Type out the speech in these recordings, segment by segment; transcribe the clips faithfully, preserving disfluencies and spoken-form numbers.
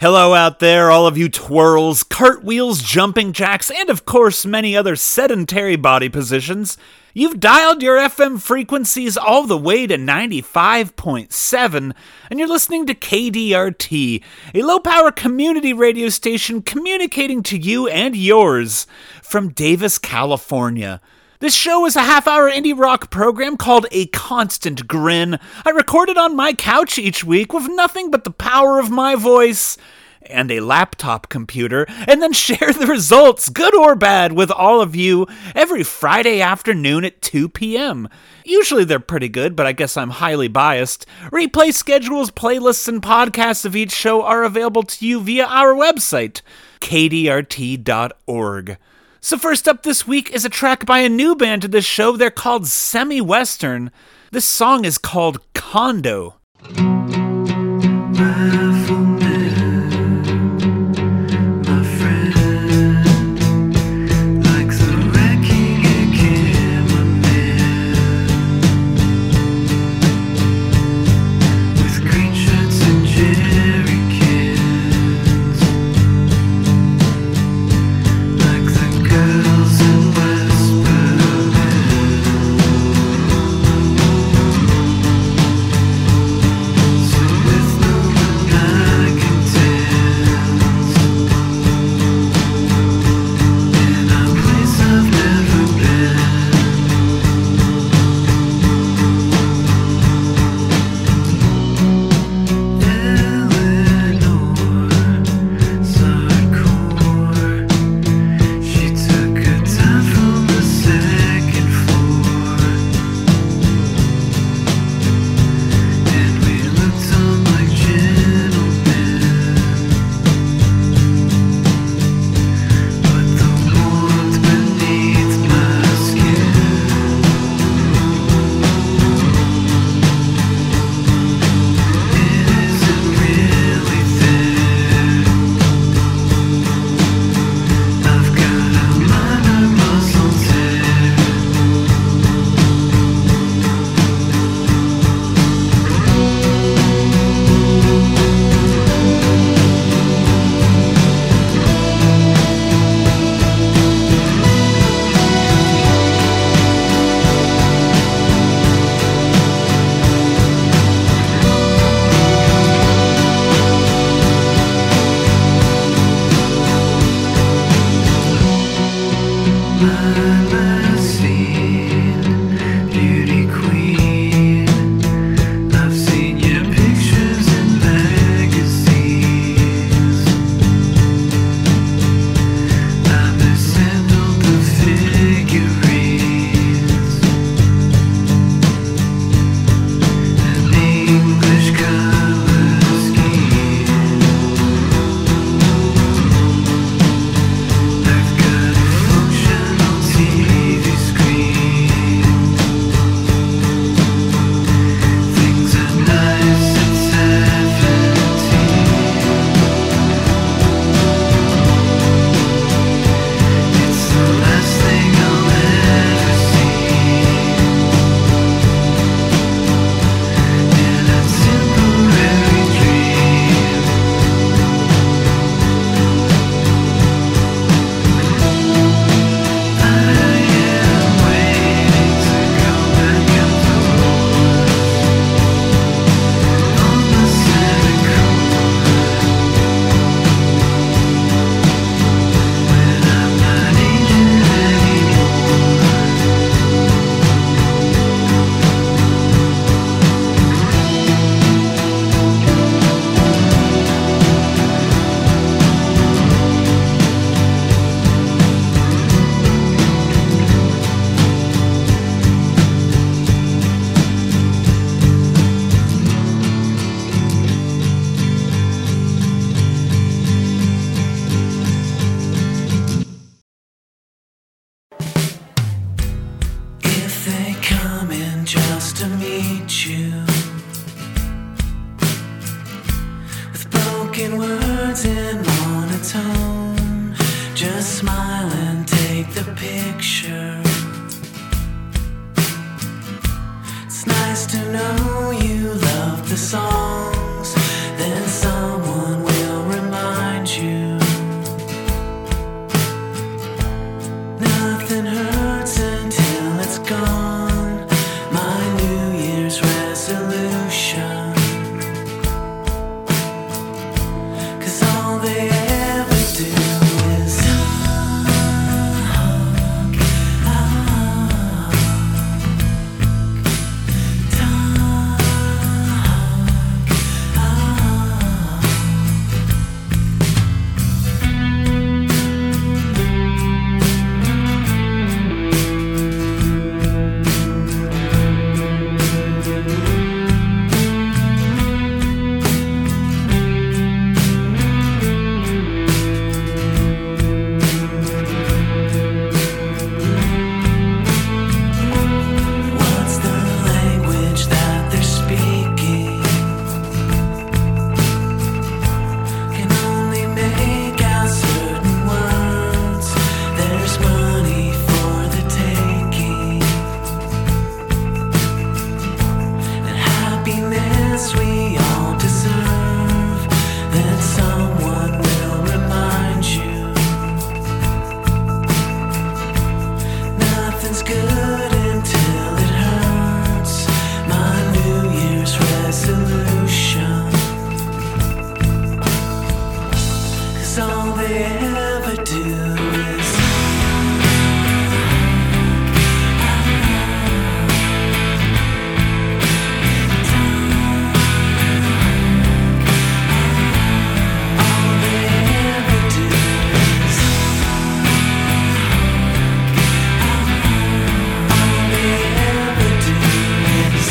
Hello out there, all of you twirls, cartwheels, jumping jacks, and of course many other sedentary body positions. You've dialed your F M frequencies all the way to ninety-five point seven, and you're listening to K D R T, a low-power community radio station communicating to you and yours from Davis, California. This show is a half-hour indie rock program called A Constant Grin. I record it on my couch each week with nothing but the power of my voice and a laptop computer, and then share the results, good or bad, with all of you every Friday afternoon at two p.m. Usually they're pretty good, but I guess I'm highly biased. Replay schedules, playlists, and podcasts of each show are available to you via our website, k d r t dot org. So first up this week is a track by a new band to this show. They're called Semi-Western. This song is called Condo. It's nice to know you love the songs. Then someone will remind they ever do is hug, hug, what's the language that they're speaking? Can only make out certain words. There's money for the taking, and happiness we all deserve. Then someone will remind you nothing's good until it hurts. My New Year's resolution, 'cause all they ever do is all they ever do is all they ever do is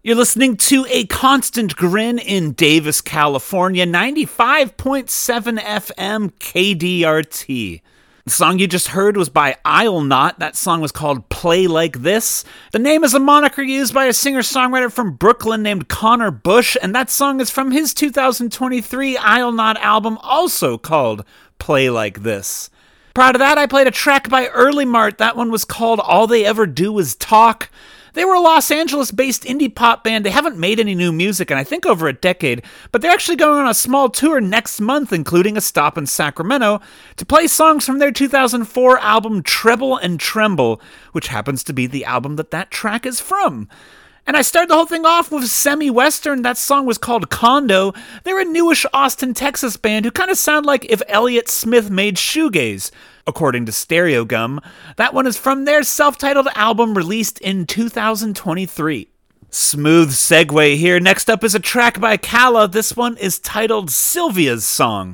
You're listening to A Constant Grin in Davis, California, ninety-five point seven F M K D R T. The song you just heard was by Isle Knot. That song was called Play Like This. The name is a moniker used by a singer-songwriter from Brooklyn named Connor Bush, and that song is from his two thousand twenty-three Isle Knot album, also called Play Like This. Prior to that, I played a track by Early Mart. That one was called All They Ever Do Is Talk. They were a Los Angeles-based indie pop band. They haven't made any new music in, I think, over a decade, but they're actually going on a small tour next month, including a stop in Sacramento, to play songs from their two thousand four album Treble and Tremble, which happens to be the album that that track is from. And I started the whole thing off with Semi-Western. That song was called Condo. They're a newish Austin, Texas band who kind of sound like if Elliott Smith made shoegaze, according to Stereogum. That one is from their self-titled album released in two thousand twenty-three. Smooth segue here. Next up is a track by Kala. This one is titled Sylvia's Song.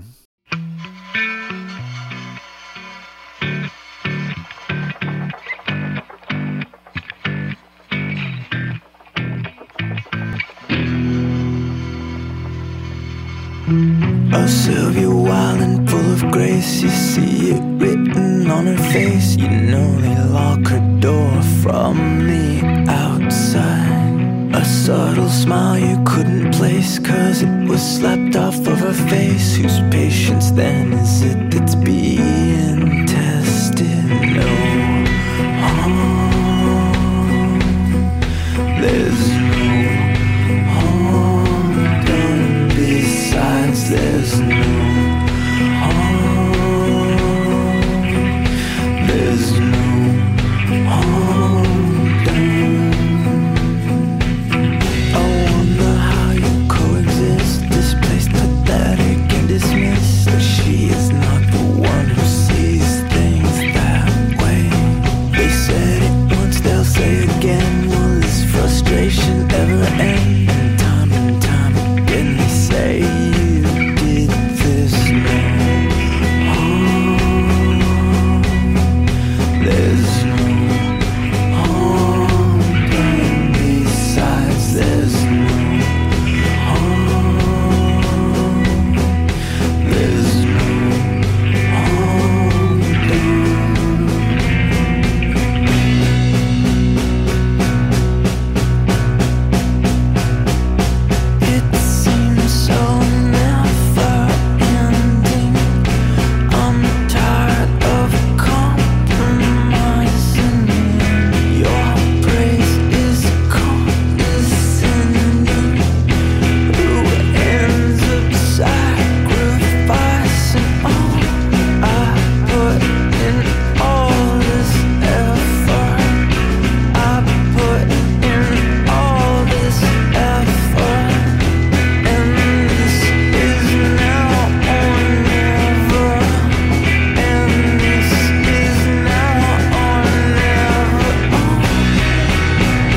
Oh, Sylvia, wild and full of grace, you see it written on her face. You know they lock her door from the outside. A subtle smile you couldn't place, cause it was slapped off of her face. Whose patience then is it that's being tested? No harm, there's no harm done. Besides, there's no harm, there's no harm done. I wonder how you coexist, displaced, pathetic and dismissed. She is not the one who sees things that way. They said it once, they'll say again. Will this frustration ever end? And time and time again they say you did this. No harm, there's no harm done. Besides, there's no harm, there's no harm done. It seems so never ending. I'm tired of compromising. Your praise is condescending. Who ends up sacrificing all I put in all this effort? I put in all this effort, and this is now or never, and this is now or never.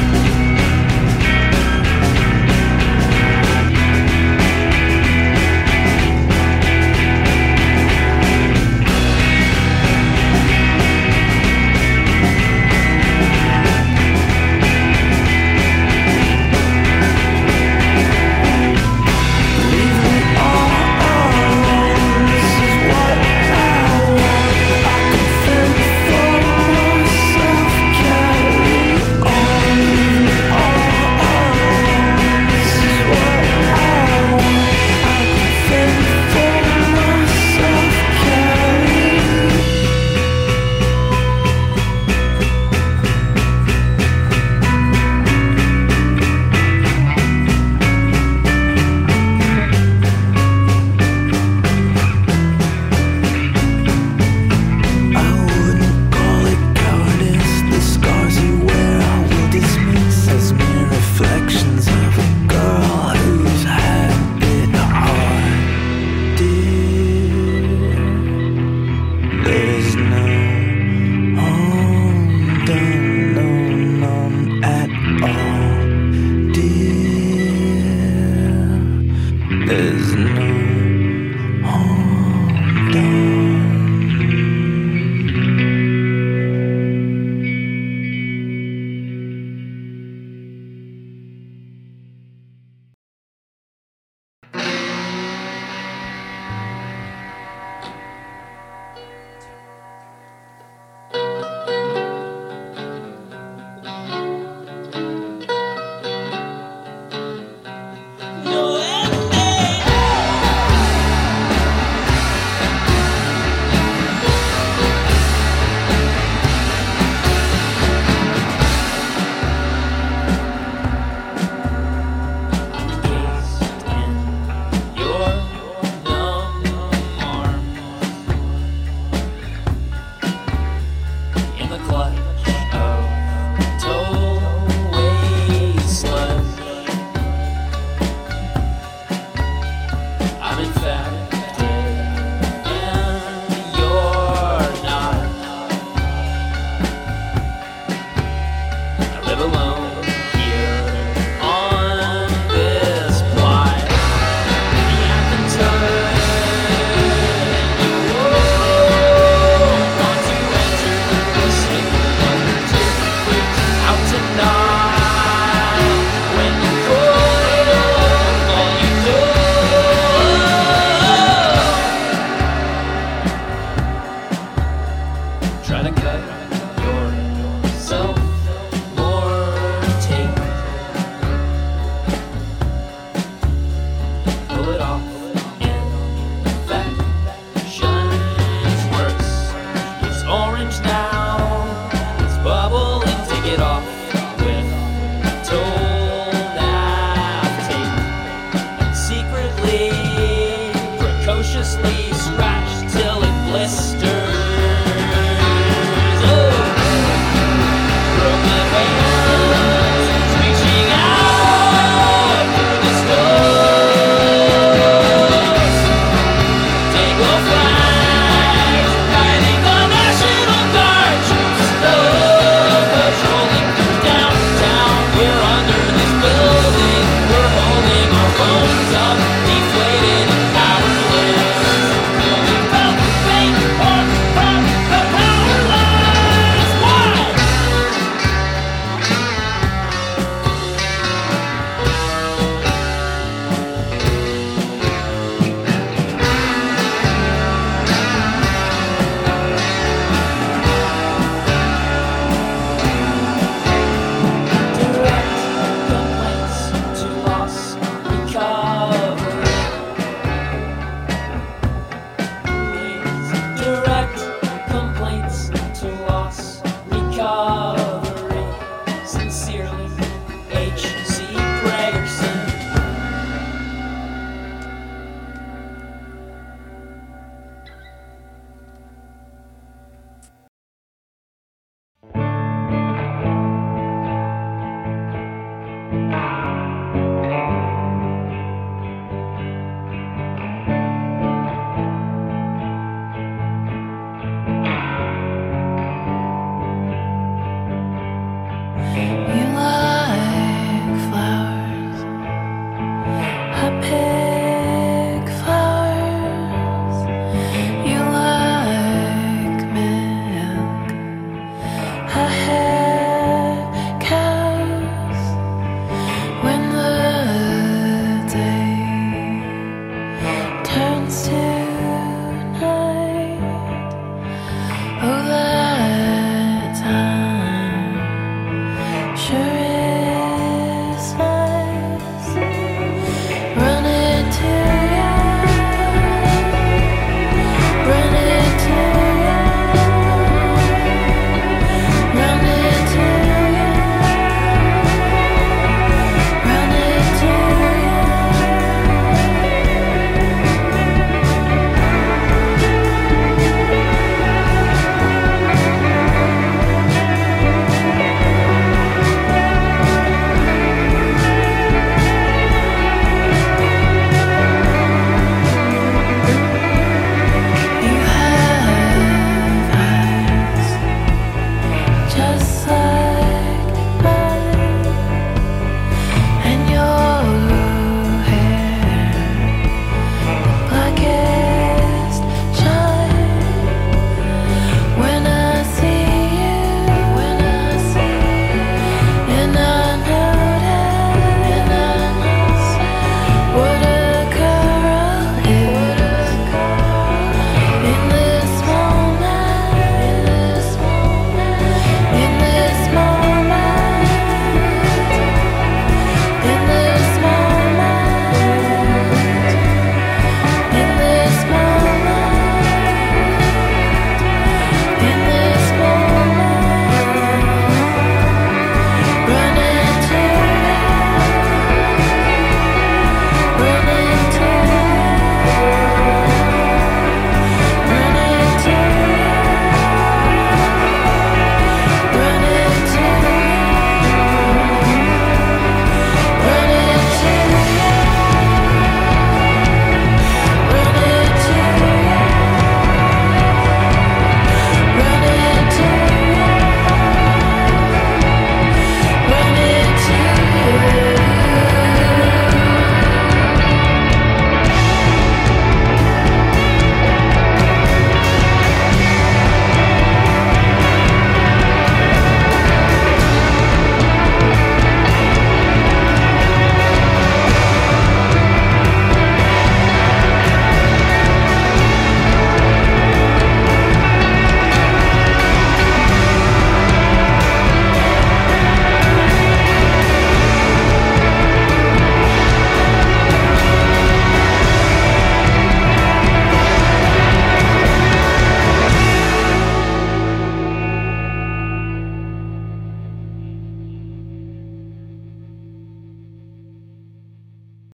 Leave me all alone, this is what I want. I can fend for myself, carry on. Leave me all alone, this is what I want. I can fend for myself, carry I wouldn't call it cowardice. The scars you wear I will dismiss as mere reflections of a girl who's had it hard, dear. There's no harm done, no, none at all, dear. There's no harm done.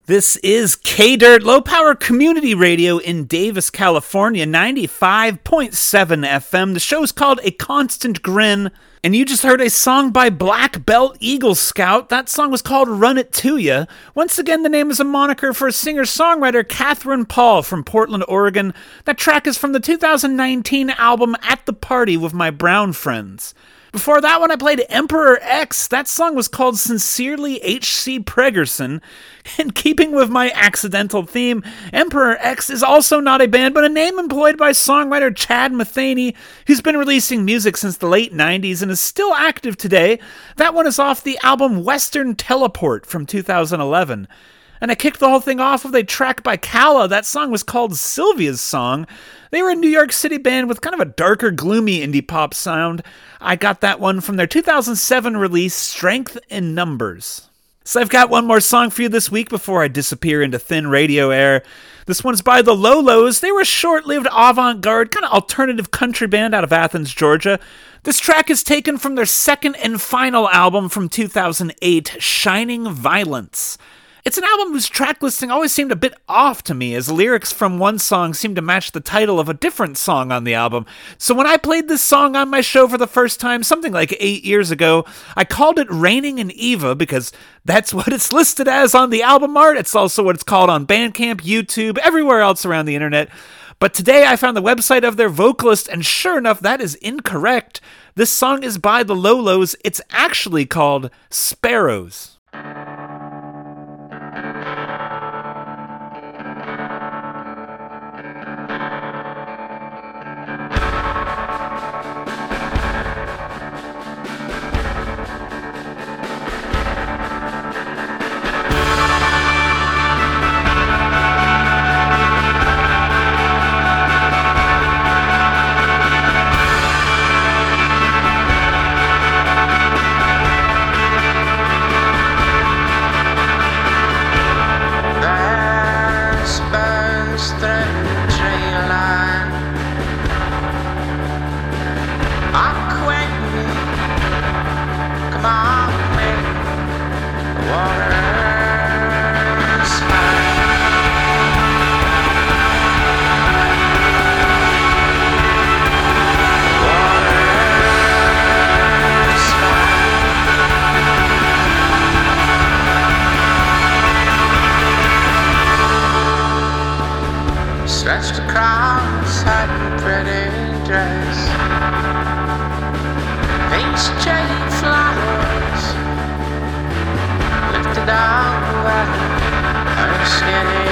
This is K-Dirt, low-power community radio in Davis, California, ninety-five point seven F M. The show's called A Constant Grin, and you just heard a song by Black Belt Eagle Scout. That song was called Run It To Ya. Once again, the name is a moniker for singer-songwriter Catherine Paul from Portland, Oregon. That track is from the two thousand nineteen album At the Party with My Brown Friends. Before that one, I played Emperor X. That song was called Sincerely H C Pregerson. In keeping with my accidental theme, Emperor X is also not a band, but a name employed by songwriter Chad Matheny, who's been releasing music since the late nineties and is still active today. That one is off the album Western Teleport from two thousand eleven. And I kicked the whole thing off with a track by Kala. That song was called Sylvia's Song. They were a New York City band with kind of a darker, gloomy indie pop sound. I got that one from their two thousand seven release, Strength in Numbers. So I've got one more song for you this week before I disappear into thin radio air. This one's by the Lolos. They were a short-lived avant-garde, kind of alternative country band out of Athens, Georgia. This track is taken from their second and final album from two thousand eight, Shining Violence. It's an album whose track listing always seemed a bit off to me, as lyrics from one song seemed to match the title of a different song on the album. So when I played this song on my show for the first time, something like eight years ago, I called it Raining in Eva because that's what it's listed as on the album art. It's also what it's called on Bandcamp, YouTube, everywhere else around the internet. But today I found the website of their vocalist, and sure enough, that is incorrect. This song is by the Lolos. It's actually called Sparrows. Stretched across her pretty dress, peach shade flowers lifted over her skinny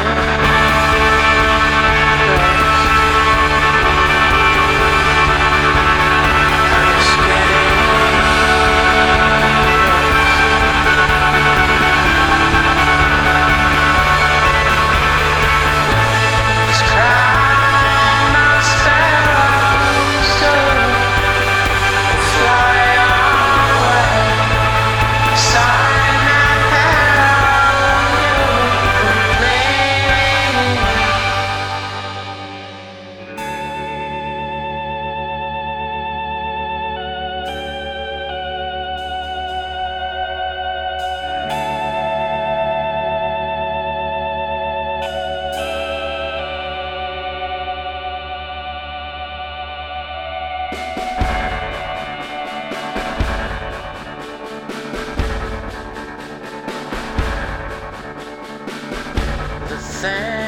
thing.